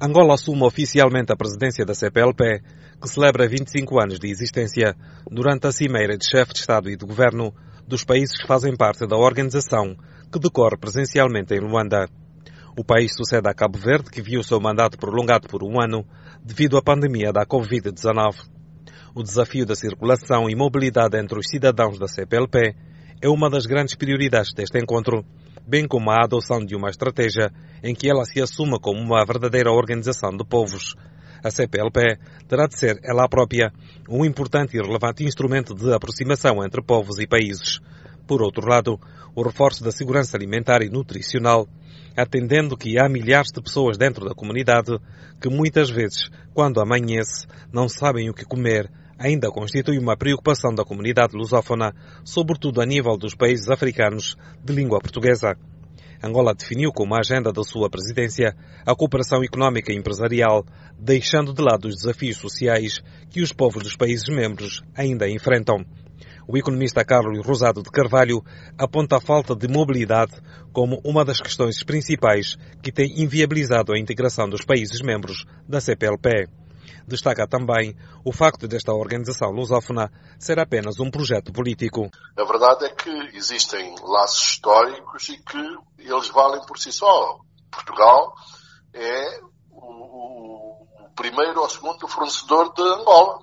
Angola assume oficialmente a presidência da CPLP, que celebra 25 anos de existência, durante a cimeira de chefe de Estado e de Governo dos países que fazem parte da organização, que decorre presencialmente em Luanda. O país sucede a Cabo Verde, que viu seu mandato prolongado por um ano devido à pandemia da Covid-19. O desafio da circulação e mobilidade entre os cidadãos da CPLP é uma das grandes prioridades deste encontro, bem como a adoção de uma estratégia em que ela se assuma como uma verdadeira organização de povos. A CPLP terá de ser, ela própria, um importante e relevante instrumento de aproximação entre povos e países. Por outro lado, o reforço da segurança alimentar e nutricional, atendendo que há milhares de pessoas dentro da comunidade que muitas vezes, quando amanhece, não sabem o que comer, ainda constitui uma preocupação da comunidade lusófona, sobretudo a nível dos países africanos de língua portuguesa. Angola definiu como agenda da sua presidência a cooperação económica e empresarial, deixando de lado os desafios sociais que os povos dos países membros ainda enfrentam. O economista Carlos Rosado de Carvalho aponta a falta de mobilidade como uma das questões principais que tem inviabilizado a integração dos países membros da CPLP. Destaca também o facto desta organização lusófona ser apenas um projeto político. A verdade é que existem laços históricos e que eles valem por si só. Portugal é o primeiro ou segundo fornecedor de Angola.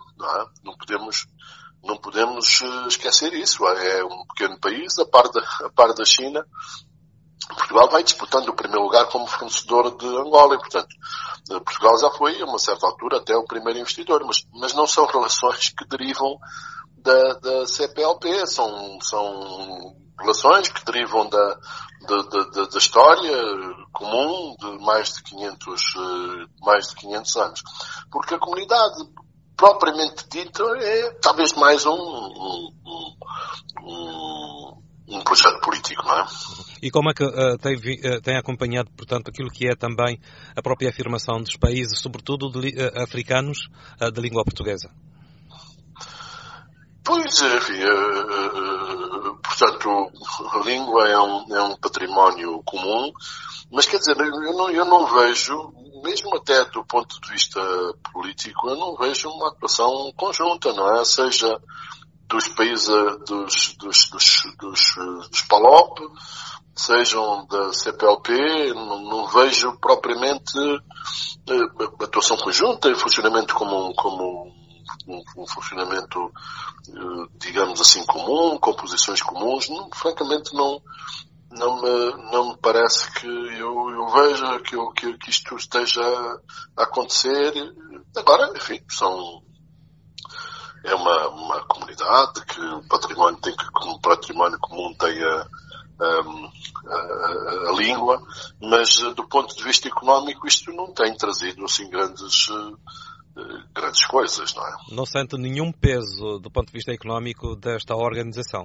Não podemos esquecer isso. É um pequeno país, a par da China. Portugal vai disputando o primeiro lugar como fornecedor de Angola e, portanto, Portugal já foi, a uma certa altura, até o primeiro investidor, mas não são relações que derivam da CPLP, são relações que derivam da história comum de mais de 500 anos. Porque a comunidade propriamente dita é talvez mais um projeto político, não é? E como é que tem acompanhado, portanto, aquilo que é também a própria afirmação dos países, sobretudo africanos, de língua portuguesa? Pois, enfim, portanto, a língua é um património comum, mas quer dizer, eu não vejo, mesmo até do ponto de vista político, eu não vejo uma atuação conjunta, não é? Seja dos países dos PALOP, sejam da CPLP, não vejo propriamente atuação conjunta e funcionamento como um funcionamento, digamos assim, comum, com posições comuns. Francamente, não me parece que eu veja que isto esteja a acontecer. Agora, enfim, é uma comunidade que o património tem que, como património comum, tem a língua, mas do ponto de vista económico isto não tem trazido assim grandes coisas, não é? Não sente nenhum peso do ponto de vista económico desta organização?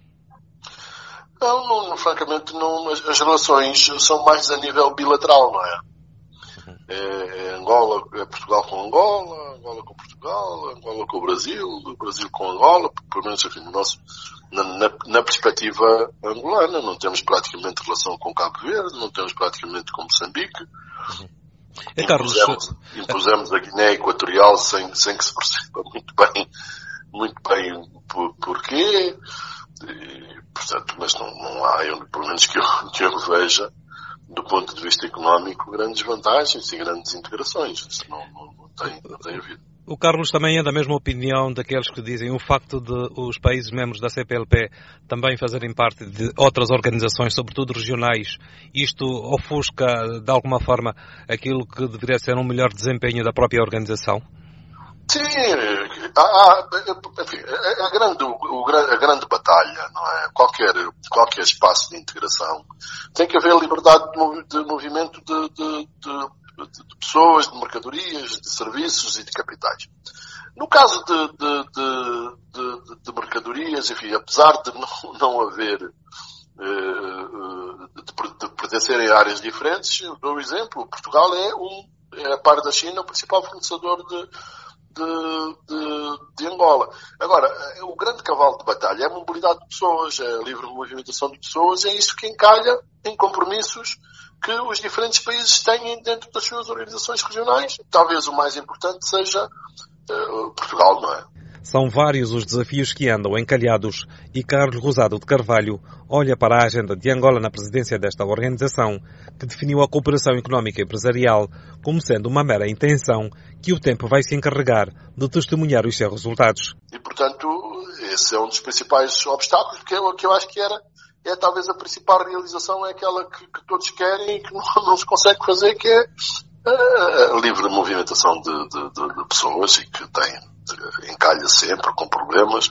Não, francamente não. As relações são mais a nível bilateral, não é? É Angola, é Portugal com Angola, Angola com Portugal, Angola com o Brasil com Angola, pelo menos enfim, na perspectiva angolana. Não temos praticamente relação com Cabo Verde, não temos praticamente com Moçambique. Impusemos a Guiné Equatorial sem que se perceba muito bem porquê. Portanto, mas não há, pelo menos que eu veja, do ponto de vista económico, grandes vantagens e grandes integrações. Isso não tem havido. O Carlos também é da mesma opinião daqueles que dizem o facto de os países membros da CPLP também fazerem parte de outras organizações, sobretudo regionais. Isto ofusca, de alguma forma, aquilo que deveria ser um melhor desempenho da própria organização? Sim, enfim, a grande batalha, não é? Qualquer espaço de integração tem que haver liberdade de movimento de pessoas, de mercadorias, de serviços e de capitais. No caso de mercadorias, enfim, apesar de não haver, de pertencerem a áreas diferentes, eu dou um exemplo: Portugal é a par da China o principal fornecedor de Angola. Agora, o grande cavalo de batalha é a mobilidade de pessoas, é a livre movimentação de pessoas, é isso que encalha em compromissos que os diferentes países têm dentro das suas organizações regionais. Talvez o mais importante seja Portugal, não é? São vários os desafios que andam encalhados e Carlos Rosado de Carvalho olha para a agenda de Angola na presidência desta organização, que definiu a cooperação económica e empresarial como sendo uma mera intenção que o tempo vai se encarregar de testemunhar os seus resultados. E, portanto, esse é um dos principais obstáculos, que eu acho que é talvez a principal realização, é aquela que todos querem e que não se consegue fazer, que é a livre movimentação de pessoas e que encalha sempre com problemas.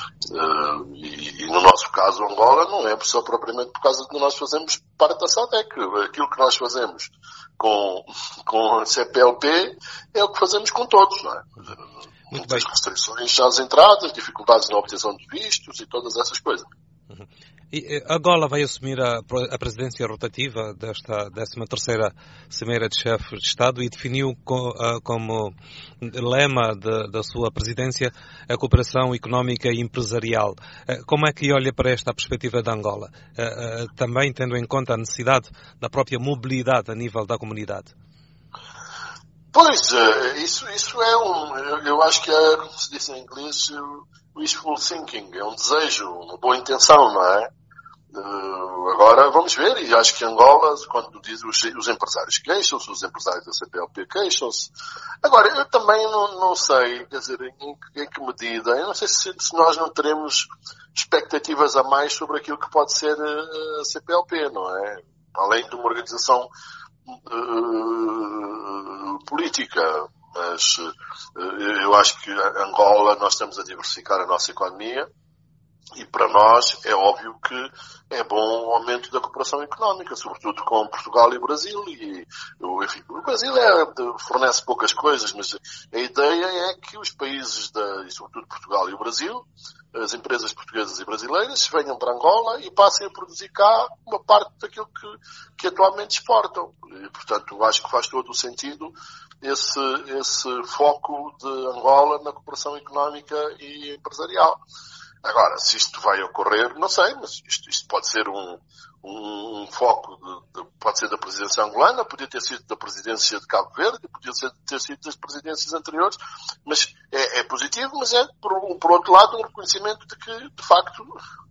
E no nosso caso, Angola, não é só propriamente por causa de nós fazemos parte da SADC. Aquilo que nós fazemos com a CPLP é o que fazemos com todos, não é? Muitas restrições às entradas, dificuldades na obtenção de vistos e todas essas coisas. E Angola vai assumir a presidência rotativa desta 13ª Cimeira de Chefes de Estado e definiu como lema da sua presidência a cooperação económica e empresarial. Como é que olha para esta perspectiva de Angola? Também tendo em conta a necessidade da própria mobilidade a nível da comunidade? Pois, isso é eu acho que é, como se diz em inglês, wishful thinking, é um desejo, uma boa intenção, não é? Agora vamos ver, e acho que Angola, quando diz os empresários queixam-se, os empresários da CPLP queixam-se. Agora, eu também não sei, quer dizer, em que medida, eu não sei se nós não teremos expectativas a mais sobre aquilo que pode ser a CPLP, não é? Além de uma organização política, mas eu acho que Angola, nós estamos a diversificar a nossa economia e para nós é óbvio que é bom o aumento da cooperação económica, sobretudo com Portugal e Brasil. E, enfim, o Brasil fornece poucas coisas, mas a ideia é que os países, e sobretudo Portugal e o Brasil, as empresas portuguesas e brasileiras, venham para Angola e passem a produzir cá uma parte daquilo que atualmente exportam. E, portanto, acho que faz todo o sentido esse foco de Angola na cooperação económica e empresarial. Agora, se isto vai ocorrer, não sei, mas isto pode ser um foco, pode ser da presidência angolana, podia ter sido da presidência de Cabo Verde, podia ter sido das presidências anteriores, mas é positivo, mas é, por outro lado, um reconhecimento de que, de facto,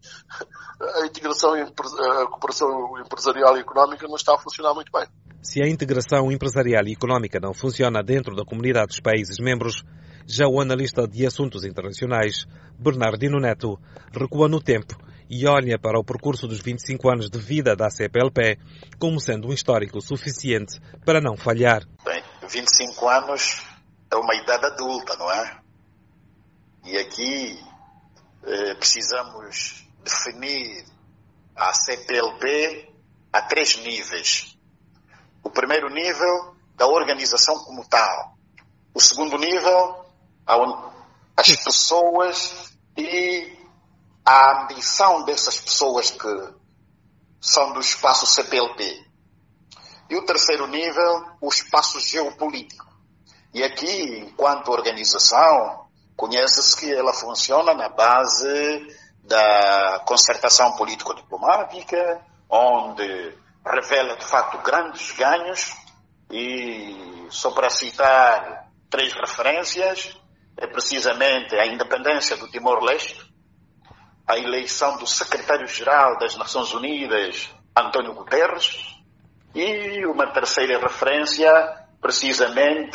a integração, a cooperação empresarial e económica não está a funcionar muito bem. Se a integração empresarial e económica não funciona dentro da comunidade dos países membros, já o analista de assuntos internacionais, Bernardino Neto, recua no tempo e olha para o percurso dos 25 anos de vida da CPLP como sendo um histórico suficiente para não falhar. Bem, 25 anos é uma idade adulta, não é? E aqui precisamos definir a CPLP a 3 níveis. O primeiro nível, da organização como tal. O segundo nível, as pessoas e a ambição dessas pessoas que são do espaço CPLP. E o terceiro nível, o espaço geopolítico. E aqui, enquanto organização, conhece-se que ela funciona na base da concertação político-diplomática, onde revela, de facto, grandes ganhos. E só para citar 3 referências, é precisamente a independência do Timor-Leste, a eleição do secretário-geral das Nações Unidas, António Guterres, e uma terceira referência, precisamente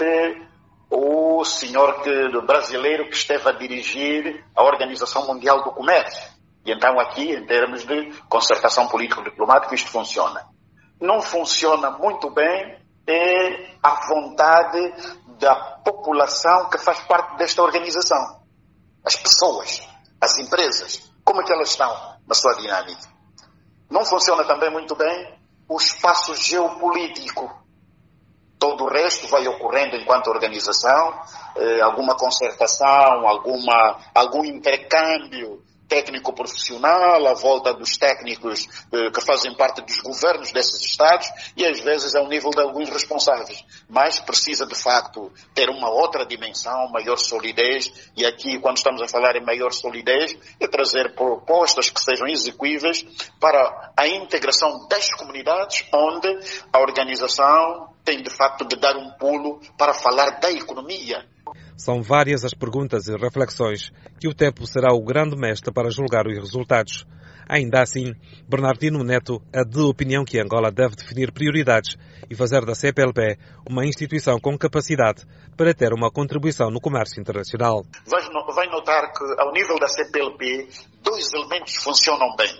o senhor brasileiro que esteve a dirigir a Organização Mundial do Comércio. E então aqui, em termos de concertação político-diplomática, isto funciona. Não funciona muito bem é a vontade da população que faz parte desta organização. As pessoas, as empresas, como é que elas estão na sua dinâmica? Não funciona também muito bem o espaço geopolítico. Todo o resto vai ocorrendo enquanto organização, alguma concertação, algum intercâmbio técnico-profissional, à volta dos técnicos que fazem parte dos governos desses Estados e às vezes ao nível de alguns responsáveis. Mas precisa de facto ter uma outra dimensão, maior solidez, e aqui quando estamos a falar em maior solidez é trazer propostas que sejam execuíveis para a integração das comunidades onde a organização tem de facto de dar um pulo para falar da economia. São várias as perguntas e reflexões que o tempo será o grande mestre para julgar os resultados. Ainda assim, Bernardino Neto é de opinião que Angola deve definir prioridades e fazer da CPLP uma instituição com capacidade para ter uma contribuição no comércio internacional. Vai notar que, ao nível da CPLP, 2 elementos funcionam bem.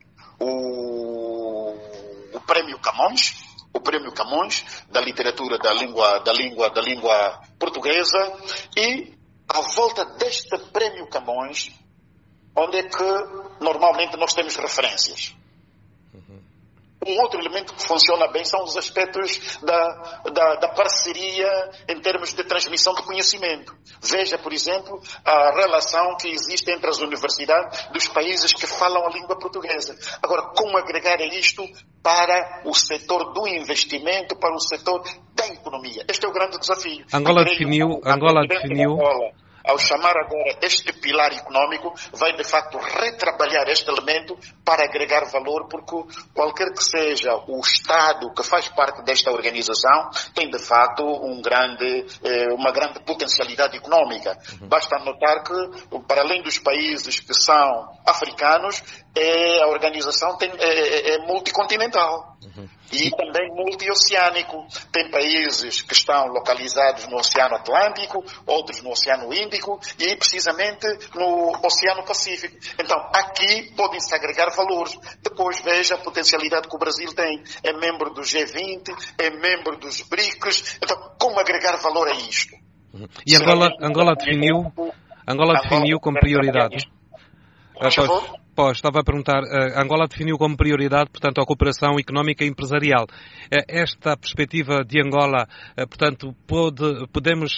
O Prémio Camões, da literatura da língua portuguesa, e à volta deste Prémio Camões, onde é que normalmente nós temos referências. Um outro elemento que funciona bem são os aspectos da parceria em termos de transmissão de conhecimento. Veja, por exemplo, a relação que existe entre as universidades dos países que falam a língua portuguesa. Agora, como agregar isto para o setor do investimento, para o setor da economia? Este é o grande desafio. Angola definiu ao chamar agora este pilar econômico, vai de facto retrabalhar este elemento para agregar valor, porque qualquer que seja o Estado que faz parte desta organização tem de facto uma grande potencialidade econômica. Basta notar que, para além dos países que são africanos, a organização é multicontinental. E também multioceânico. Tem países que estão localizados no Oceano Atlântico, outros no Oceano Índico e precisamente no Oceano Pacífico. Então, aqui podem-se agregar valores. Depois veja a potencialidade que o Brasil tem. É membro do G20, é membro dos BRICS. Então, como agregar valor a isto? E Angola definiu como prioridade. Estava a perguntar, Angola definiu como prioridade, portanto, a cooperação económica e empresarial. Esta perspectiva de Angola, portanto, podemos,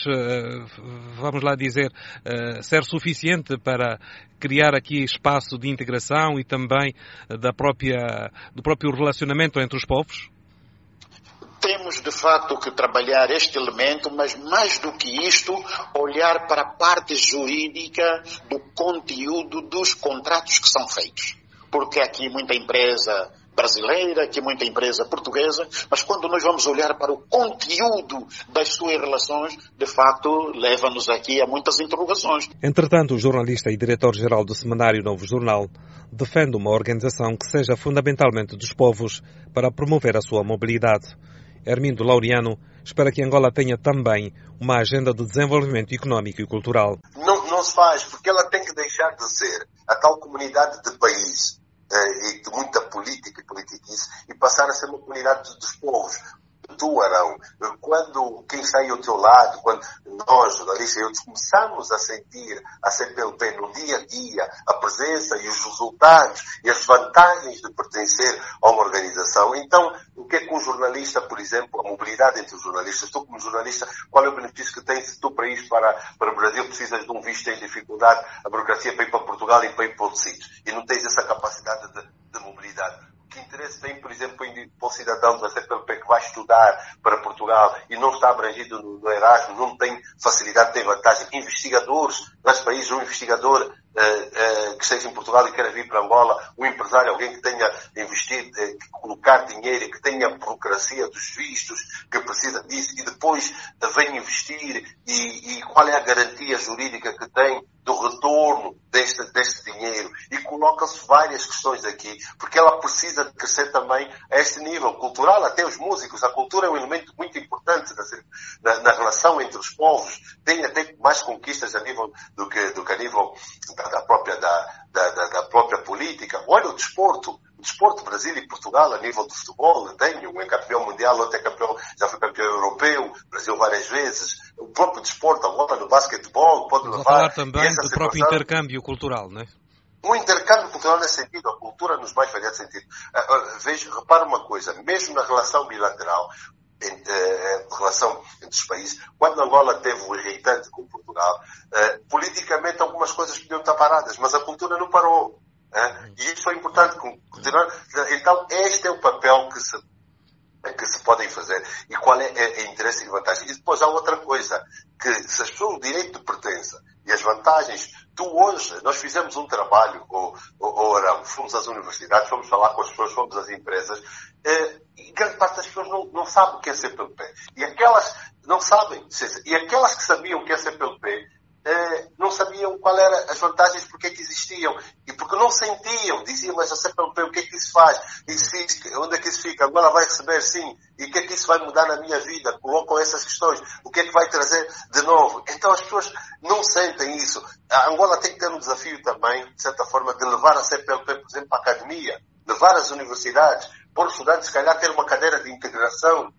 vamos lá dizer, ser suficiente para criar aqui espaço de integração e também do próprio relacionamento entre os povos? Temos, de facto, que trabalhar este elemento, mas mais do que isto, olhar para a parte jurídica do conteúdo dos contratos que são feitos. Porque aqui muita empresa brasileira, aqui muita empresa portuguesa, mas quando nós vamos olhar para o conteúdo das suas relações, de facto, leva-nos aqui a muitas interrogações. Entretanto, o jornalista e diretor-geral do semanário Novo Jornal defende uma organização que seja fundamentalmente dos povos para promover a sua mobilidade. Hermindo Laureano espera que Angola tenha também uma agenda de desenvolvimento económico e cultural. Não se faz, porque ela tem que deixar de ser a tal comunidade de país e de muita política e politiquice e passar a ser uma comunidade dos povos. Tu, Arão, quando quem está aí ao teu lado, quando nós, jornalistas e outros, começamos a sentir a CPLP no dia a dia, a presença e os resultados e as vantagens de pertencer a uma organização, então, o que é que um jornalista, por exemplo, a mobilidade entre os jornalistas, tu como jornalista, qual é o benefício que tens se tu para ir para o Brasil precisas de um visto, tens dificuldade, a burocracia para ir para Portugal e para ir para outros sítios, e não tens essa capacidade de mobilidade. Que interesse tem, por exemplo, para o cidadão da CPLP que vai estudar para Portugal e não está abrangido no Erasmus, não tem facilidade, tem vantagem. Investigadores nos países, um investigador que esteja em Portugal e queira vir para Angola, um empresário, alguém que tenha investido, que colocar dinheiro e que tenha a burocracia dos vistos, que precisa disso e depois vem investir e qual é a garantia jurídica que tem do retorno deste dinheiro, e coloca-se várias questões aqui, porque ela precisa de crescer também a este nível cultural, até os músicos. A cultura é um elemento muito importante na relação entre os povos, tem até mais conquistas a nível do que a nível da própria política. Olha o desporto Brasil e Portugal a nível de futebol, um é campeão mundial, outro é campeão, já foi campeão europeu, Brasil várias vezes. O próprio desporto agora no basquetebol pode levar... falar também do próprio intercâmbio cultural, não é? Um intercâmbio cultural nesse sentido, a cultura nos mais variados sentidos. Repara uma coisa, mesmo na relação bilateral, relação entre os países. Quando Angola teve o irritante com Portugal, politicamente algumas coisas podiam estar paradas, mas a cultura não parou. E isso foi importante continuar. Então, este é o papel que se podem fazer e qual é o interesse e vantagem. E depois há outra coisa, que se as pessoas o direito de pertença e as vantagens, nós fizemos um trabalho, Arão, fomos às universidades, fomos falar com as pessoas, fomos às empresas, e grande parte das pessoas não sabe o que é CPLP. E aquelas não sabem, e aquelas que sabiam o que é CPLP, não sabiam qual eram as vantagens, porque é que existiam, e porque não sentiam, diziam, mas a CPLP, o que é que isso faz? Onde é que isso fica? Agora vai receber, sim, e o que é que isso vai mudar na minha vida? Colocam essas questões, o que é que vai trazer de novo? Então as pessoas não sentem isso. A Angola tem que ter um desafio também, de certa forma, de levar a CPLP, por exemplo, para a academia, levar as universidades, para os estudantes, se calhar, ter uma cadeira de integração,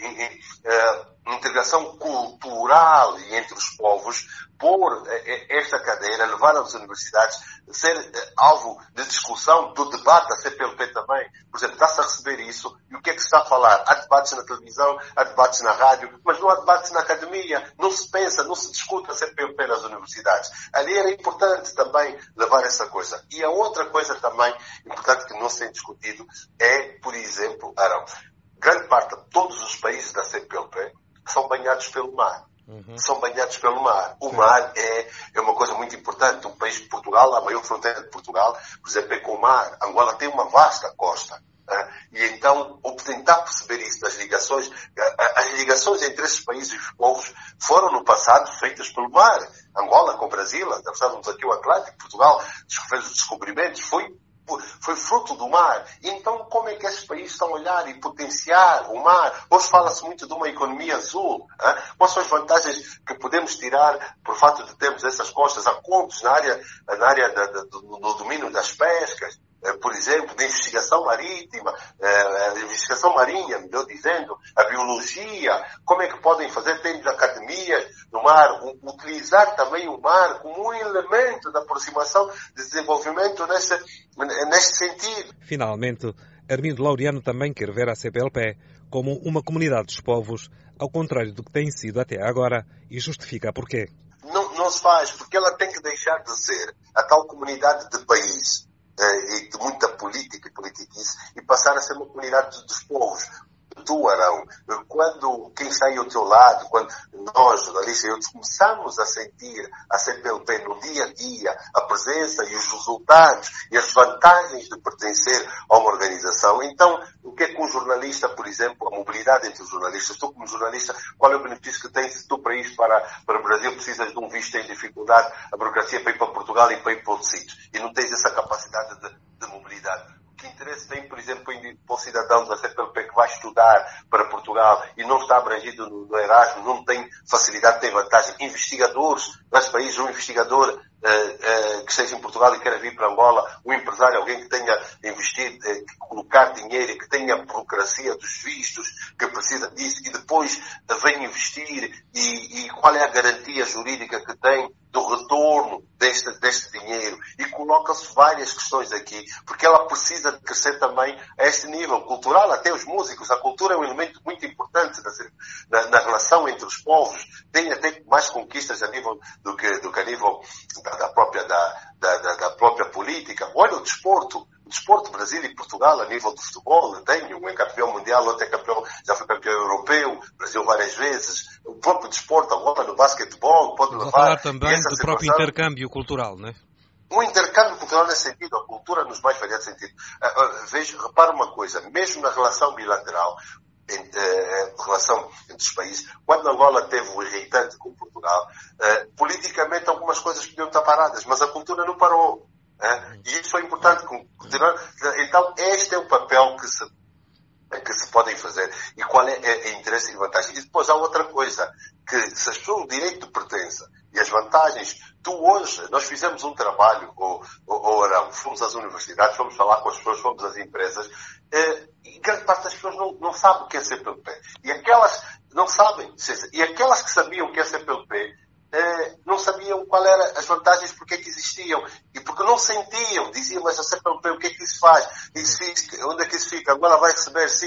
integração cultural entre os povos, pôr esta cadeira, levar às universidades, ser alvo de discussão, do debate da CPLP também. Por exemplo, está-se a receber isso, e o que é que se está a falar? Há debates na televisão, há debates na rádio, mas não há debates na academia, não se pensa, não se discute a CPLP nas universidades. Ali era importante também levar essa coisa. E a outra coisa também importante que não se tem discutido é, por exemplo, Arão, grande parte de todos os países da CPLP são banhados pelo mar. São banhados pelo mar. O mar é uma coisa muito importante. Um país de Portugal, a maior fronteira de Portugal, por exemplo, é com o mar. Angola tem uma vasta costa. E então, tentar perceber isso das ligações, as ligações entre esses países e os povos foram no passado feitas pelo mar. Angola com o Brasil, atravessávamos aqui o Atlântico, Portugal fez os descobrimentos, foi fruto do mar. Então, como é que esses países estão a olhar e potenciar o mar? Hoje fala-se muito de uma economia azul. Quais são as vantagens que podemos tirar por fato de termos essas costas? Acordos na área do domínio das pescas, por exemplo, da investigação marítima, a investigação marinha, melhor dizendo, a biologia. Como é que podem fazer? Temos academias no mar, utilizar também o mar como um elemento da aproximação de desenvolvimento neste sentido. Finalmente, Armindo Laureano também quer ver a CPLP como uma comunidade dos povos, ao contrário do que tem sido até agora, e justifica porquê. Não se faz, porque ela tem que deixar de ser a tal comunidade de país e de muita política e politiquice e passar a ser uma comunidade dos povos. Arão, quando quem está aí ao teu lado, quando nós, jornalistas, começamos a sentir a CPLP no dia a dia, a presença e os resultados e as vantagens de pertencer a uma organização, então o que é que um jornalista, por exemplo, a mobilidade entre os jornalistas, tu como jornalista, qual é o benefício que tens se tu para ir para o Brasil precisas de um visto em dificuldade, a burocracia para ir para Portugal e para ir para outros sítios, e não tens essa capacidade de mobilidade? Que interesse tem, por exemplo, para o cidadão da CPLP que vai estudar para Portugal e não está abrangido no Erasmus, não tem facilidade, tem vantagem? Investigadores nos países, um investigador que esteja em Portugal e queira vir para Angola, um empresário, alguém que tenha investido, colocar dinheiro e que tenha a burocracia dos vistos, que precisa disso e depois vem investir e qual é a garantia jurídica que tem do retorno deste dinheiro? E coloca-se várias questões aqui, porque ela precisa de crescer também a este nível cultural, até os músicos. A cultura é um elemento muito importante na relação entre os povos, tem até mais conquistas a nível do que a nível da própria política. Olha o desporto. O desporto, Brasil e Portugal, a nível do futebol, um é campeão mundial, outro é campeão, já foi campeão europeu, Brasil várias vezes. O próprio desporto agora no basquetebol pode levar... Vamos falar também do próprio intercâmbio cultural, não é? Um intercâmbio cultural nesse sentido, a cultura nos mais variados sentidos. Repara uma coisa, mesmo na relação bilateral, relação entre os países, quando Angola teve o irritante com Portugal, politicamente algumas coisas podiam estar paradas, mas a cultura não parou. E isso foi importante continuar. Então, este é o papel que se podem fazer e qual é o interesse e vantagem. E depois há outra coisa, que se as pessoas o direito de pertença e as vantagens, nós fizemos um trabalho, Arão, fomos às universidades, fomos falar com as pessoas, fomos às empresas, e grande parte das pessoas não sabe o que é CPLP. E aquelas não sabem, e aquelas que sabiam o que é CPLP, não sabiam qual eram as vantagens, porque é que existiam, e porque não sentiam, diziam, mas a CPLP, o que é que isso faz? Onde é que isso fica? Agora vai receber, sim, e o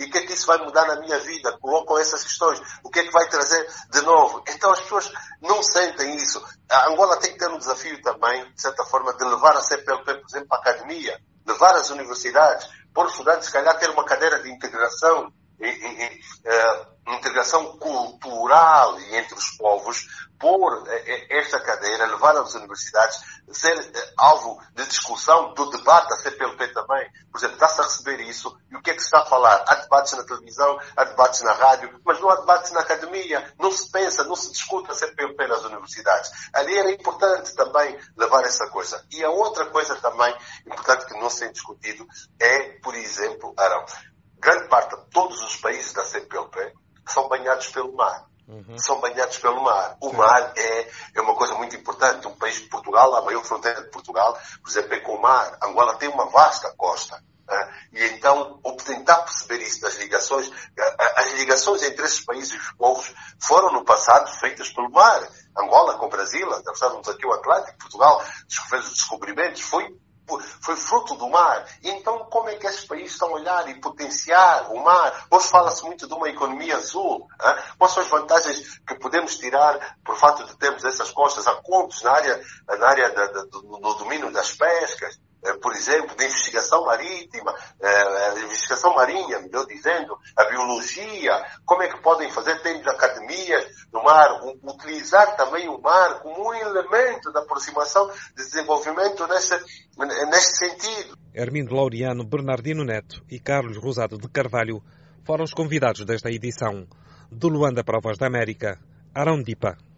o que é que isso vai mudar na minha vida? Colocam essas questões. O que é que vai trazer de novo? Então as pessoas não sentem isso. A Angola tem que ter um desafio também, de certa forma, de levar a CPLP, por exemplo, para a academia, levar as universidades, por estudantes, se calhar, ter uma cadeira de integração, integração cultural entre os povos, por esta cadeira, levar às universidades, ser alvo de discussão, do debate, a CPLP também. Por exemplo, está-se a receber isso, e o que é que se está a falar? Há debates na televisão, há debates na rádio, mas não há debates na academia, não se pensa, não se discute a CPLP nas universidades. Ali era importante também levar essa coisa. E a outra coisa também importante que não se tem discutido é, por exemplo, Arão, grande parte de todos os países da CPLP são banhados pelo mar. São banhados pelo mar. O mar é uma coisa muito importante. Um país de Portugal, a maior fronteira de Portugal, por exemplo, é com o mar. Angola tem uma vasta costa. E então, tentar perceber isso das ligações, as ligações entre esses países e os povos foram no passado feitas pelo mar. Angola com o Brasil, atravessávamos aqui o Atlântico, Portugal fez os descobrimentos, foi fruto do mar. E então, como é que esses países estão a olhar e potenciar o mar? Hoje fala-se muito de uma economia azul. Quais são as vantagens que podemos tirar por fato de termos essas costas, acordos na área do domínio das pescas, por exemplo, de investigação marítima, investigação marinha, melhor dizendo, a biologia, como é que podem fazer? Temos academias no mar, utilizar também o mar como um elemento da aproximação de desenvolvimento neste sentido. Hermindo Laureano, Bernardino Neto e Carlos Rosado de Carvalho foram os convidados desta edição. De Luanda para a Voz da América, Arão Dipa.